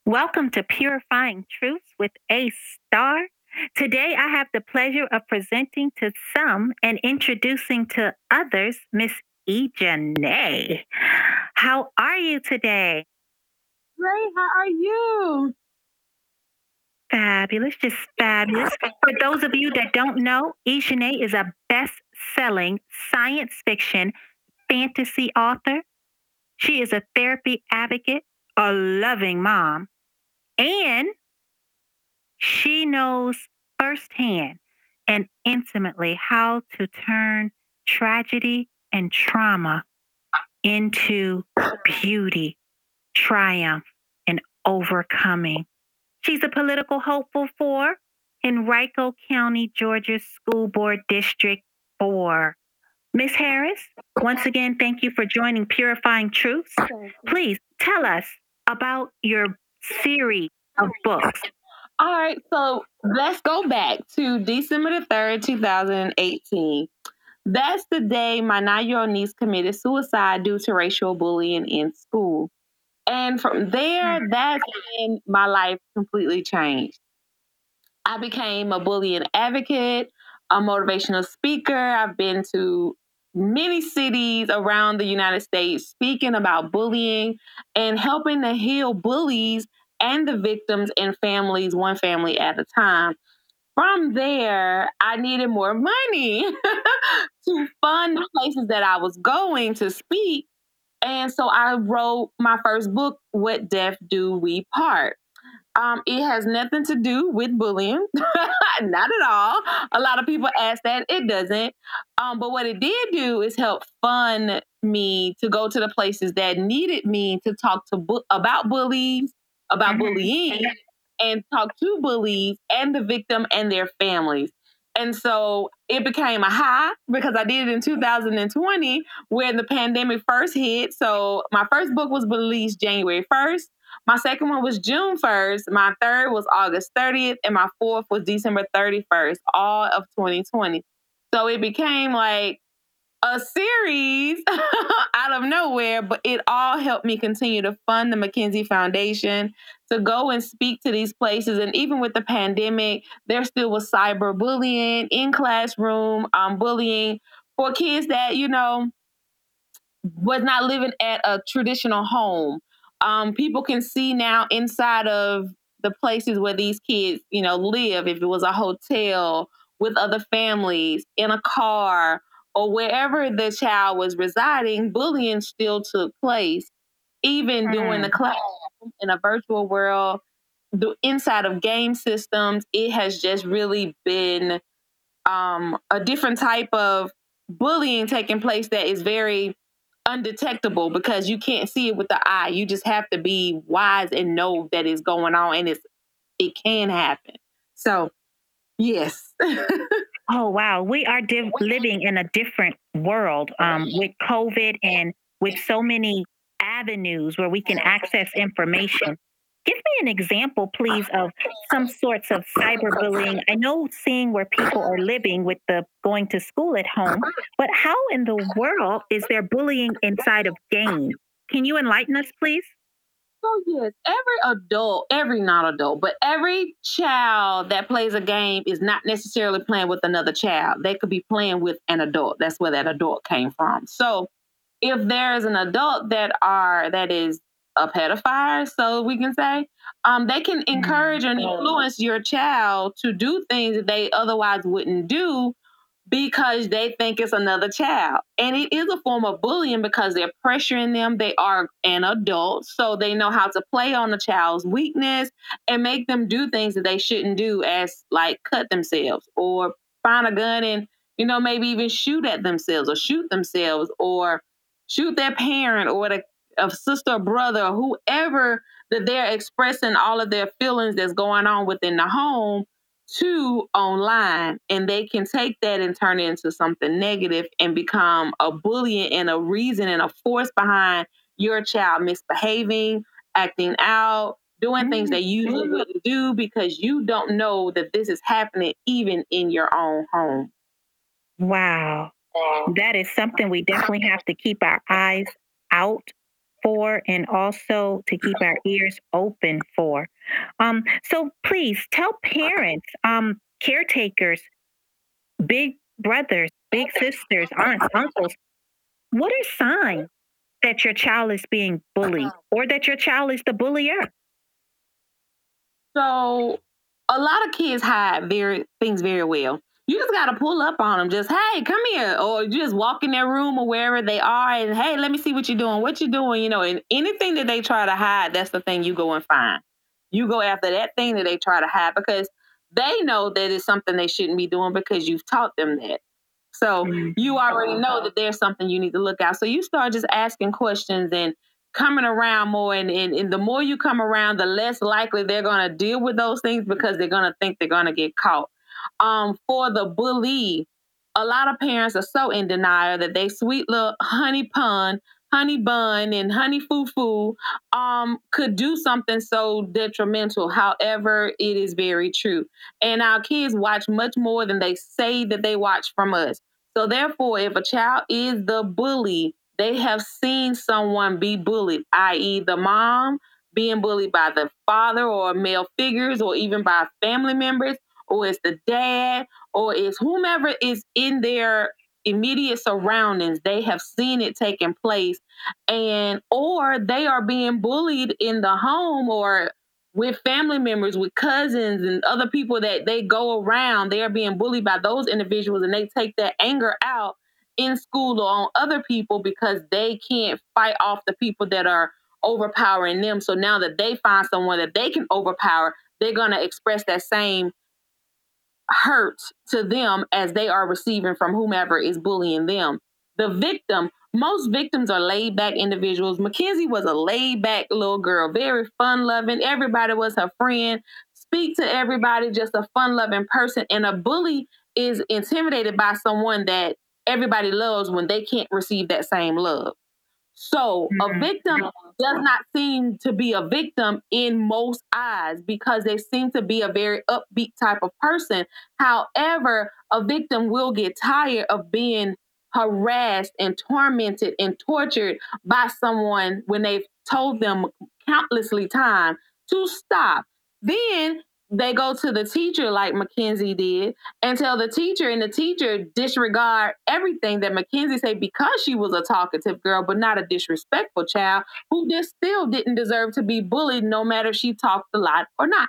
Welcome to Purifying Truths with A Star. Today, I have the pleasure of presenting to some and introducing to others Miss E. Janae. How are you today? Great. How are you? Fabulous, just fabulous. For those of you that don't know, E. Janae is a best-selling science fiction fantasy author. She is a therapy advocate, a loving mom, and she knows firsthand and intimately how to turn tragedy and trauma into beauty, triumph, and overcoming. She's a political hopeful for Henrico County, Georgia School Board District 4. Miss Harris, once again, thank you for joining Purifying Truths. Please tell us about your series of books. All right. So let's go back to December the 3rd, 2018. That's the day my 9-year-old niece committed suicide due to racial bullying in school. And from there, that's when my life completely changed. I became a bullying advocate, a motivational speaker. I've been to many cities around the United States speaking about bullying and helping to heal bullies and the victims and families, one family at a time. From there, I needed more money to fund the places that I was going to speak. And so I wrote my first book, What Deaf Do We Part? It has nothing to do with bullying, not at all. A lot of people ask that. It doesn't. But what it did do is help fund me to go to the places that needed me to talk to about bullies, about bullying, and talk to bullies and the victim and their families. And so it became a high because I did it in 2020 when the pandemic first hit. So my first book was released January 1st. My second one was June 1st. My third was August 30th. And my fourth was December 31st, all of 2020. So it became like a series out of nowhere, but it all helped me continue to fund the McKinsey Foundation to go and speak to these places. And even with the pandemic, there still was cyberbullying in classroom, bullying for kids that, was not living at a traditional home. People can see now inside of the places where these kids, live. If it was a hotel with other families, in a car, or wherever the child was residing, bullying still took place, even during the class in a virtual world. The inside of game systems, it has just really been a different type of bullying taking place that is very undetectable because you can't see it with the eye. You just have to be wise and know that it's going on and it can happen. So, yes. Oh, wow. We are living in a different world with COVID and with so many avenues where we can access information. Give me an example, please, of some sorts of cyberbullying. I know seeing where people are living with the going to school at home, but how in the world is there bullying inside of games? Can you enlighten us, please? So yes, every not adult, but every child that plays a game is not necessarily playing with another child. They could be playing with an adult. That's where that adult came from. So if there is an adult that is a pedophile, so we can say, they can encourage and influence your child to do things that they otherwise wouldn't do because they think it's another child. And it is a form of bullying because they're pressuring them. They are an adult, so they know how to play on the child's weakness and make them do things that they shouldn't do, as like cut themselves or find a gun and, maybe even shoot at themselves or shoot themselves or shoot their parent or a sister or brother or whoever that they're expressing all of their feelings that's going on within the home to online, and they can take that and turn it into something negative and become a bully and a reason and a force behind your child misbehaving, acting out, doing things they usually wouldn't do because you don't know that this is happening even in your own home. Wow. That is something we definitely have to keep our eyes out for and also to keep our ears open for. So please tell parents, caretakers, big brothers, big sisters, aunts, uncles, what are signs that your child is being bullied or that your child is the bullier? So a lot of kids hide things very well. You just got to pull up on them. Just, hey, come here, or you just walk in their room or wherever they are, and hey, let me see what you're doing. What you doing? And anything that they try to hide, that's the thing you go and find. You go after that thing that they try to hide because they know that it's something they shouldn't be doing because you've taught them that. So you already know that there's something you need to look out. So you start just asking questions and coming around more, and the more you come around, the less likely they're going to deal with those things because they're going to think they're going to get caught. For the bully, a lot of parents are so in denial that they sweet little honey bun, and honey foo foo could do something so detrimental. However, it is very true. And our kids watch much more than they say that they watch from us. So therefore, if a child is the bully, they have seen someone be bullied, i.e., the mom being bullied by the father or male figures, or even by family members, or it's the dad, or it's whomever is in their immediate surroundings. They have seen it taking place, and or they are being bullied in the home or with family members, with cousins and other people that they go around. They are being bullied by those individuals, and they take that anger out in school or on other people because they can't fight off the people that are overpowering them. So now that they find someone that they can overpower, they're going to express that same hurt to them as they are receiving from whomever is bullying them. The victim, most victims are laid back individuals. Mackenzie was a laid back little girl, very fun loving. Everybody was her friend, speak to everybody, just a fun loving person. And a bully is intimidated by someone that everybody loves when they can't receive that same love. So a victim does not seem to be a victim in most eyes because they seem to be a very upbeat type of person. However, a victim will get tired of being harassed and tormented and tortured by someone when they've told them countlessly times to stop. Then they go to the teacher like Mackenzie did and tell the teacher, and the teacher disregard everything that Mackenzie said because she was a talkative girl, but not a disrespectful child who just still didn't deserve to be bullied, no matter she talked a lot or not.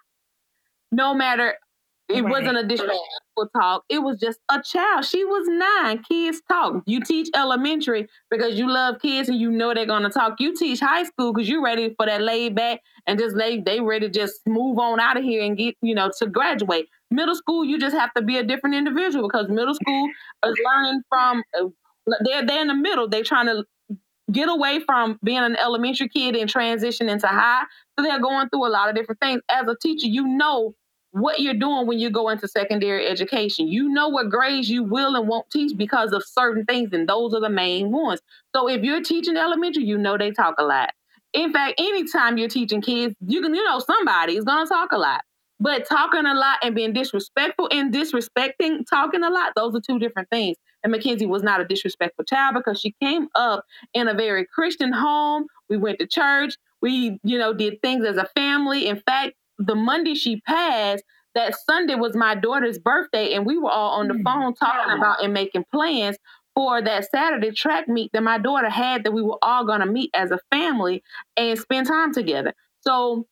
No matter, it wasn't a disrespectful talk. It was just a child. She was 9. Kids talk. You teach elementary because you love kids and you know they're gonna talk. You teach high school because you're ready for that laid back and just they ready to just move on out of here and get, to graduate. Middle school, you just have to be a different individual because middle school is learning from they're in the middle. They're trying to get away from being an elementary kid and transition into high. So they're going through a lot of different things. As a teacher, you know what you're doing when you go into secondary education. You know what grades you will and won't teach because of certain things, and those are the main ones. So if you're teaching elementary, you know they talk a lot. In fact, anytime you're teaching kids, somebody is going to talk a lot. But talking a lot and being disrespectful and disrespecting talking a lot, those are two different things. And Mackenzie was not a disrespectful child because she came up in a very Christian home. We went to church. We, did things as a family. In fact, the Monday she passed, that Sunday was my daughter's birthday, and we were all on the phone talking about and making plans for that Saturday track meet that my daughter had, that we were all going to meet as a family and spend time together. So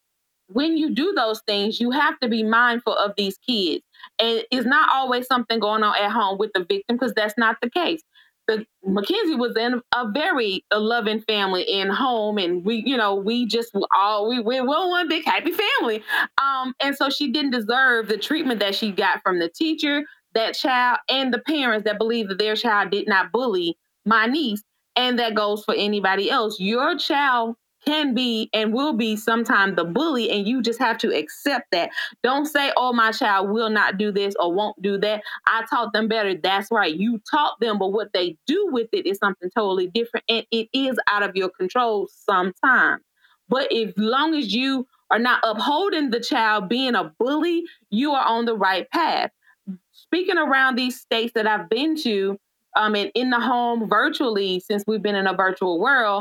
when you do those things, you have to be mindful of these kids. And it's not always something going on at home with the victim, because that's not the case. Mackenzie was in a very loving family in home, and we just we're one big happy family. And so she didn't deserve the treatment that she got from the teacher, that child, and the parents that believe that their child did not bully my niece. And that goes for anybody else. Your child can be and will be sometime the bully, and you just have to accept that. Don't say, oh, my child will not do this or won't do that. I taught them better. That's right. You taught them, but what they do with it is something totally different, and it is out of your control sometimes. But as long as you are not upholding the child being a bully, you are on the right path. Speaking around these states that I've been to, and in the home virtually, since we've been in a virtual world,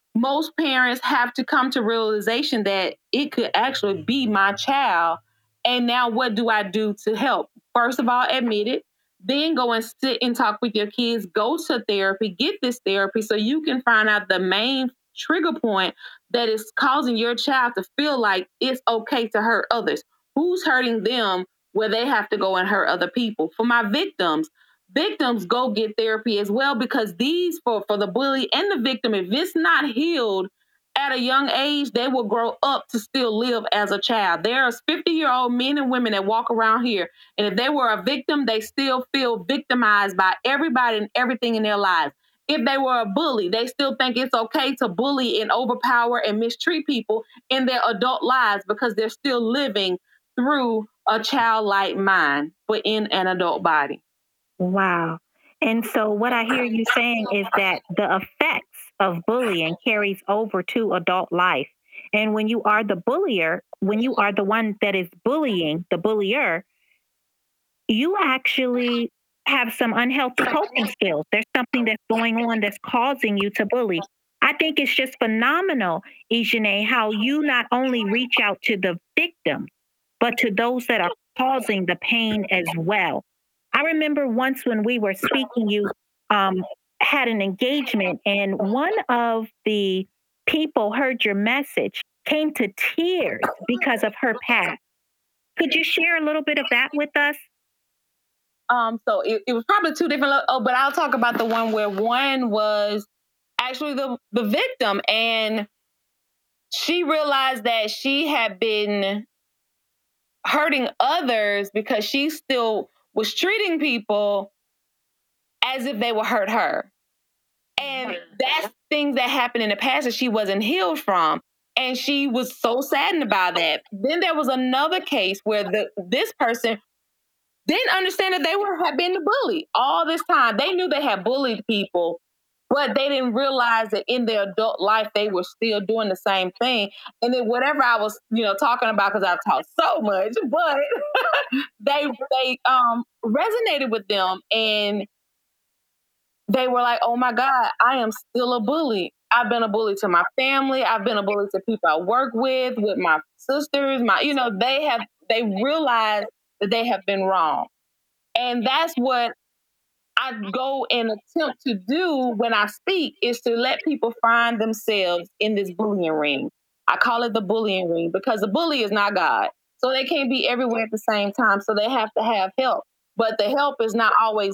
most parents have to come to realization that it could actually be my child. And now what do I do to help? First of all, admit it. Then go and sit and talk with your kids. Go to therapy. Get this therapy so you can find out the main trigger point that is causing your child to feel like it's okay to hurt others. Who's hurting them where they have to go and hurt other people? For my victims go get therapy as well, because these for the bully and the victim, if it's not healed at a young age, they will grow up to still live as a child. There's 50-year-old men and women that walk around here, and if they were a victim, they still feel victimized by everybody and everything in their lives. If they were a bully, they still think it's okay to bully and overpower and mistreat people in their adult lives because they're still living through a childlike mind, but in an adult body. Wow. And so what I hear you saying is that the effects of bullying carries over to adult life. And when you are the bullier, when you are the one that is bullying the bullier, you actually have some unhealthy coping skills. There's something that's going on that's causing you to bully. I think it's just phenomenal, Ijane, how you not only reach out to the victim, but to those that are causing the pain as well. I remember once when we were speaking, you um, had an engagement, and one of the people heard your message, came to tears because of her past. Could you share a little bit of that with us? So it was probably two different. Oh, but I'll talk about the one where one was actually the victim, and she realized that she had been hurting others because she still was treating people as if they would hurt her. And that's things that happened in the past that she wasn't healed from. And she was so saddened about that. Then there was another case where this person didn't understand that they had been the bully all this time. They knew they had bullied people, but they didn't realize that in their adult life they were still doing the same thing. And then whatever I was, talking about, because I've talked so much, but they resonated with them, and they were like, "Oh my God, I am still a bully. I've been a bully to my family. I've been a bully to people I work with my sisters. They realized that they have been wrong." And that's what I go and attempt to do when I speak, is to let people find themselves in this bullying ring. I call it the bullying ring because the bully is not God. So they can't be everywhere at the same time. So they have to have help. But the help is not always,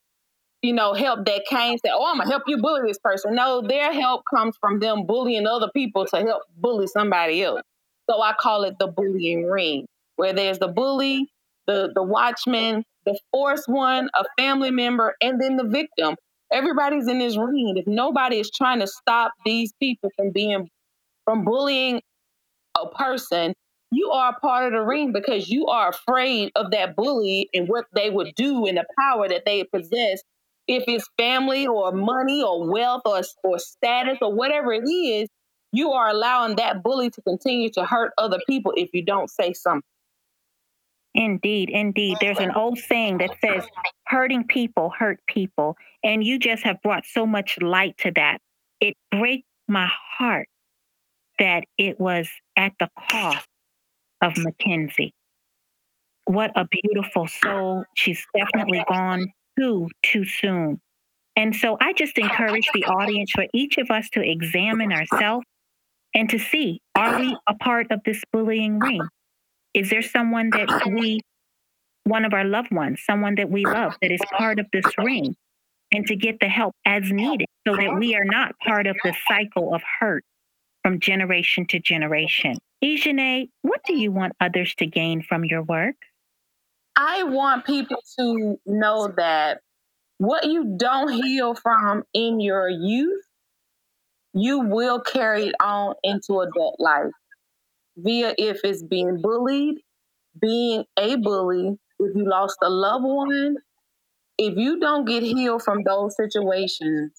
help that came say, "Oh, I'm gonna help you bully this person." No, their help comes from them bullying other people to help bully somebody else. So I call it the bullying ring, where there's the bully, the watchman, the forced one, a family member, and then the victim. Everybody's in this ring. If nobody is trying to stop these people from bullying a person, you are a part of the ring because you are afraid of that bully and what they would do and the power that they possess. If it's family or money or wealth or status or whatever it is, you are allowing that bully to continue to hurt other people if you don't say something. Indeed, indeed. There's an old saying that says, hurting people hurt people. And you just have brought so much light to that. It breaks my heart that it was at the cost of Mackenzie. What a beautiful soul. She's definitely gone too soon. And so I just encourage the audience, for each of us to examine ourselves and to see, are we a part of this bullying ring? Is there someone that one of our loved ones, someone that we love, that is part of this ring? And to get the help as needed so that we are not part of the cycle of hurt from generation to generation. Ijane, what do you want others to gain from your work? I want people to know that what you don't heal from in your youth, you will carry it on into adult life, via if it's being bullied, being a bully, if you lost a loved one. If you don't get healed from those situations,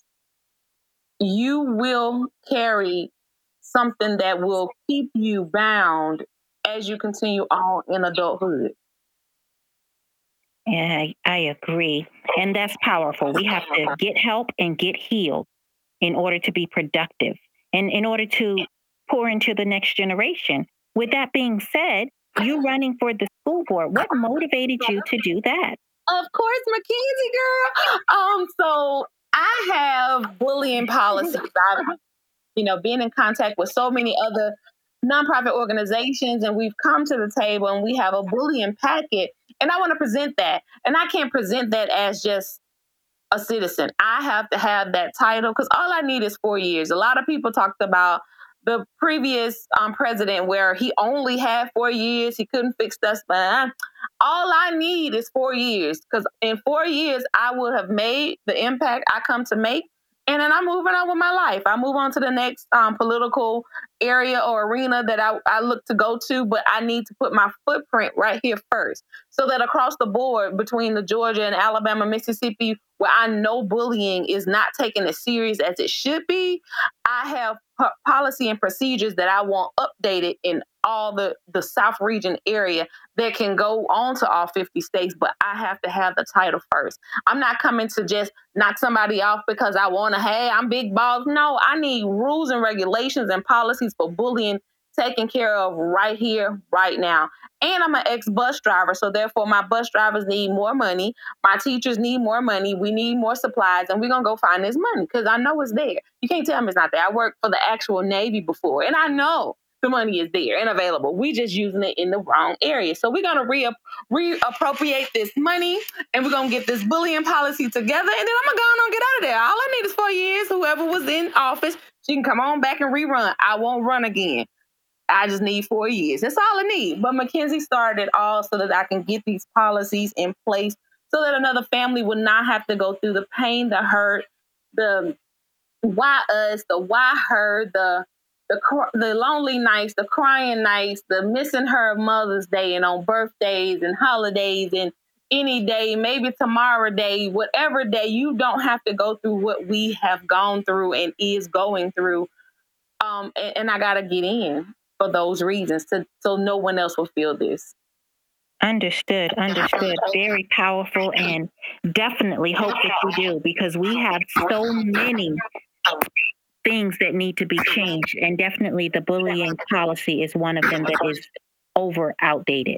you will carry something that will keep you bound as you continue on in adulthood. Yeah, I agree. And that's powerful. We have to get help and get healed in order to be productive and in order to pour into the next generation. With that being said, you running for the school board, what motivated you to do that? Of course, Mackenzie girl. So I have bullying policies. I've, been in contact with so many other nonprofit organizations, and we've come to the table and we have a bullying packet. And I want to present that. And I can't present that as just a citizen. I have to have that title because all I need is 4 years. A lot of people talked about the previous president where he only had 4 years. He couldn't fix us, but all I need is 4 years because in 4 years, I will have made the impact I come to make. And then I'm moving on with my life. I move on to the next political area or arena that I look to go to, but I need to put my footprint right here first so that across the board between the Georgia and Alabama, Mississippi, where I know bullying is not taken as serious as it should be, I have policy and procedures that I want updated in all the South region area that can go on to all 50 states, but I have to have the title first. I'm not coming to just knock somebody off because I want to, hey, I'm big boss. No, I need rules and regulations and policies for bullying taken care of right here, right now. And I'm an ex-bus driver, so therefore my bus drivers need more money. My teachers need more money. We need more supplies, and we're going to go find this money because I know it's there. You can't tell me it's not there. I worked for the actual Navy before, and I know the money is there and available. We just using it in the wrong area. So we're going to reappropriate this money, and we're going to get this bullying policy together, and then I'm going to go on and get out of there. All I need is 4 years. Whoever was in office, she can come on back and rerun. I won't run again. I just need 4 years. That's all I need. But Mackenzie started all so that I can get these policies in place so that another family would not have to go through the pain, the hurt, the why us, the why her, the lonely nights, the crying nights, the missing her Mother's Day and on birthdays and holidays and any day, maybe tomorrow day, whatever day, you don't have to go through what we have gone through and is going through. And I gotta get in for those reasons so no one else will feel this. Understood. Very powerful, and definitely hope that you do because we have so many things that need to be changed, and definitely the bullying policy is one of them that is outdated.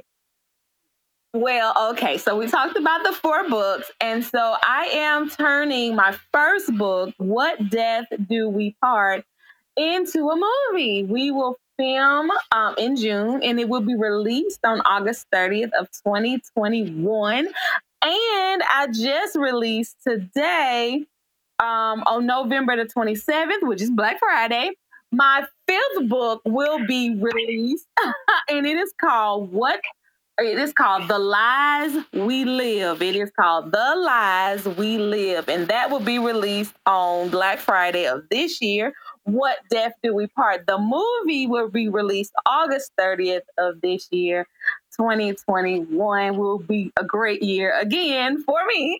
Well, okay, so we talked about the 4 books, and so I am turning my first book, What Death Do We Part, into a movie. We will film in June, and it will be released on August 30th of 2021. And I just released today on November the 27th, which is Black Friday. My 5th book will be released, and it is called The Lies We Live. It is called The Lies We Live. And that will be released on Black Friday of this year. What Death Do We Part? The movie will be released August 30th of this year. 2021 will be a great year again for me.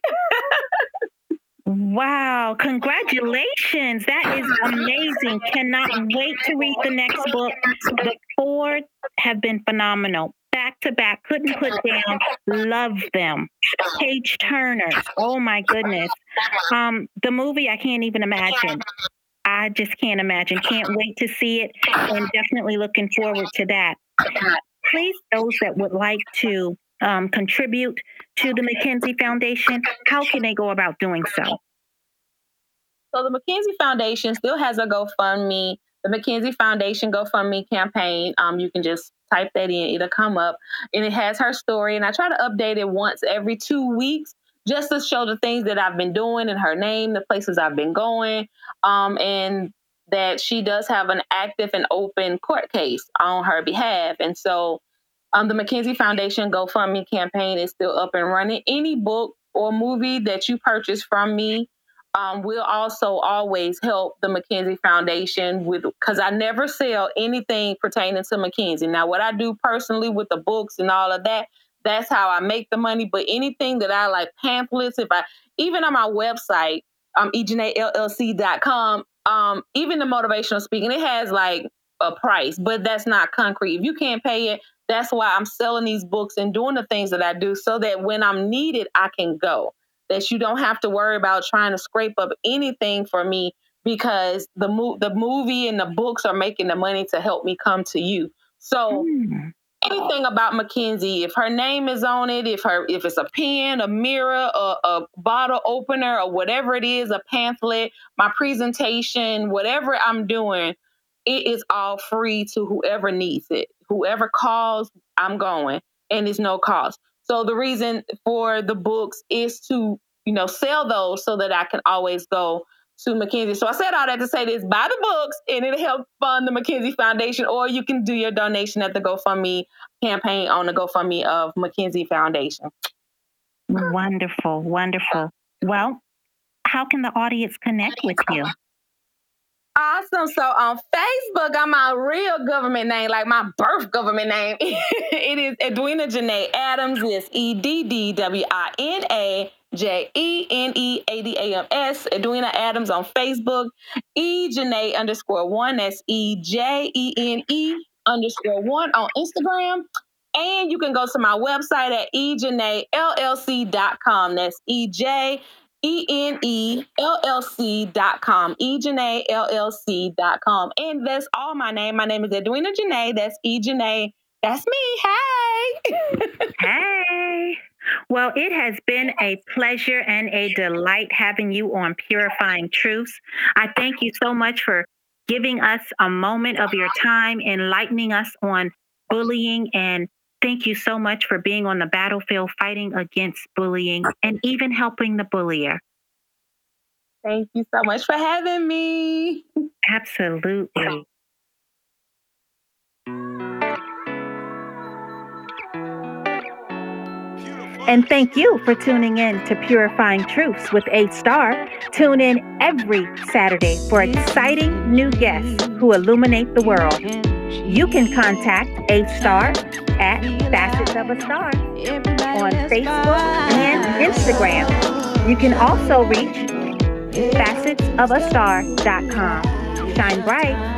Wow, congratulations. That is amazing. Cannot wait to read the next book. The 4 have been phenomenal. Back to back, couldn't put down, love them. Page Turners, oh my goodness. The movie, I can't even imagine. I just can't imagine. Can't wait to see it, and definitely looking forward to that. Please, those that would like to contribute to the Mackenzie Foundation, how can they go about doing so? So the Mackenzie Foundation still has a GoFundMe, the Mackenzie Foundation GoFundMe campaign. You can just type that in, it'll come up, and it has her story. And I try to update it once every 2 weeks just to show the things that I've been doing in her name, the places I've been going, and that she does have an active and open court case on her behalf. And so the Mackenzie Foundation GoFundMe campaign is still up and running. Any book or movie that you purchase from me will also always help the Mackenzie Foundation because I never sell anything pertaining to Mackenzie. Now, what I do personally with the books and all of that, that's how I make the money. But anything that I like, pamphlets, even on my website, ejanellc.com, even the motivational speaking, it has like a price, but that's not concrete. If you can't pay it, that's why I'm selling these books and doing the things that I do so that when I'm needed, I can go. That you don't have to worry about trying to scrape up anything for me because the movie and the books are making the money to help me come to you. So anything about Mackenzie, if her name is on it, if it's a pen, a mirror, a bottle opener, or whatever it is, a pamphlet, my presentation, whatever I'm doing, it is all free to whoever needs it. Whoever calls, I'm going, and it's no cost. So the reason for the books is to, sell those so that I can always go to Mackenzie. So I said all that to say this: buy the books and it'll help fund the Mackenzie Foundation, or you can do your donation at the GoFundMe campaign on the GoFundMe of Mackenzie Foundation. Wonderful, wonderful. Well, how can the audience connect with you? Awesome. So on Facebook, I'm my real government name, like my birth government name. It is Edwina Janae Adams. It's EDDWINAJENEADAMS. Edwina Adams on Facebook. Janae_1. That's EJENE_1 on Instagram. And you can go to my website at ejanellc.com. That's EJENELLC.com. EJanaeLLC.com. And that's all my name. My name is Edwina Janae. That's Janae. That's me. Hey. Hey. Well, it has been a pleasure and a delight having you on Purifying Truths. I thank you so much for giving us a moment of your time, enlightening us on bullying, and thank you so much for being on the battlefield fighting against bullying and even helping the bullier. Thank you so much for having me. Absolutely. And thank you for tuning in to Purifying Truths with A Star. Tune in every Saturday for exciting new guests who illuminate the world. You can contact A Star at Facets of a Star on Facebook and Instagram. You can also reach facetsofastar.com. Shine bright.